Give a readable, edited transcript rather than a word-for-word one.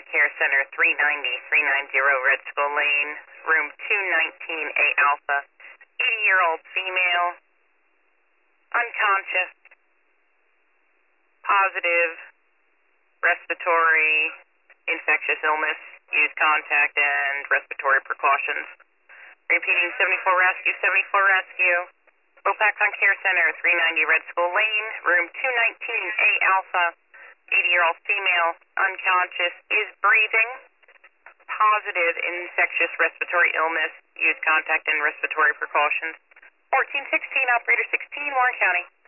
Care Center 390 Red Skull Lane, room 219A Alpha, 80-year-old female, unconscious, positive, respiratory, infectious illness, use contact and respiratory precautions. Repeating 74 Rescue. Vopax on Care Center 390 Red Skull Lane, room 219A Alpha, 80-year-old female, unconscious, is breathing, positive infectious respiratory illness, use contact and respiratory precautions. 1416, operator 16, Warren County.